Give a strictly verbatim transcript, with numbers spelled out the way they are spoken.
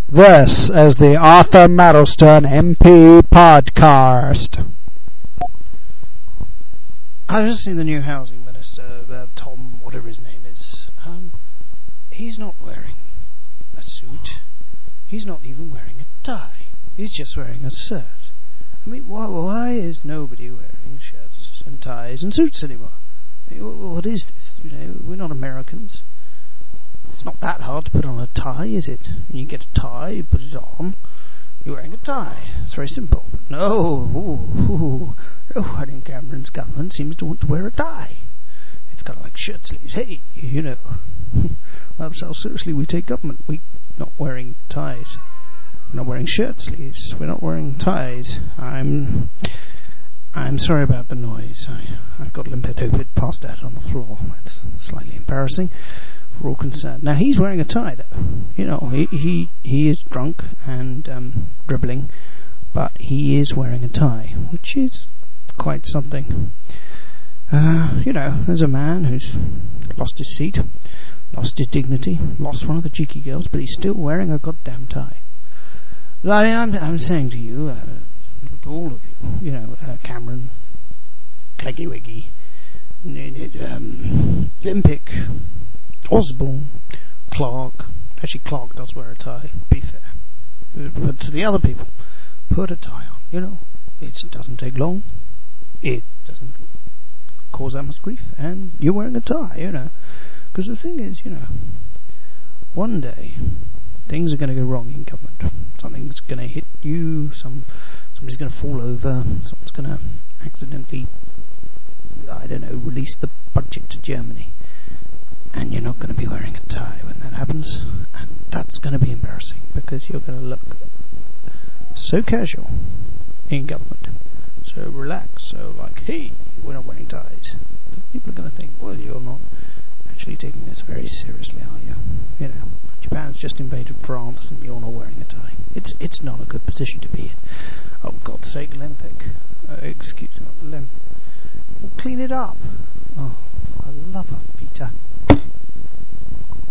This is the Arthur Maddlestone M P podcast. I was listening to the new housing minister, uh, Tom, whatever his name is. Um, he's not wearing a suit. He's not even wearing a tie. He's just wearing a shirt. I mean, why, why is nobody wearing shirts and ties and suits anymore? I mean, what is this? You know, we're not Americans. It's not that hard to put on a tie, is it? You get a tie, you put it on, you're wearing a tie. It's very simple. But no, ooh, ooh, nobody in Cameron's government seems to want to wear a tie. It's kind of like shirt sleeves. Hey, you know, that's how seriously we take government. We're not wearing ties. We're not wearing shirt sleeves. We're not wearing ties. I'm... I'm sorry about the noise. I, I've got limpet passed out on the floor. It's slightly embarrassing for all concerned. Now, he's wearing a tie, though. You know, he he, he is drunk and um, dribbling, but he is wearing a tie, which is quite something. Uh, you know, there's a man who's lost his seat, lost his dignity, lost one of the cheeky girls, but he's still wearing a goddamn tie. I mean, I'm, I'm saying to you... Uh, to all of you, you know, uh, Cameron, Cleggy Wiggy, um, Olympic, Osborne, Clark. Actually, Clark does wear a tie, be fair. But to the other people, put a tie on, you know. It doesn't take long. It doesn't cause that much grief. And you're wearing a tie, you know. Because the thing is, you know, one day things are going to go wrong in government. Something's going to hit you, some somebody's going to fall over, someone's going to accidentally, I don't know, release the budget to Germany. And you're not going to be wearing a tie when that happens. And that's going to be embarrassing, because you're going to look so casual in government, so relaxed, so like, hey, we're not wearing ties. People are going to think, well, you're not actually taking this very seriously, are you? You know, Japan's just invaded France and you're not wearing a tie. It's it's not a good position to be in. Oh, God's sake, Olympic. Uh, excuse me, Olympic. Well, clean it up. Oh,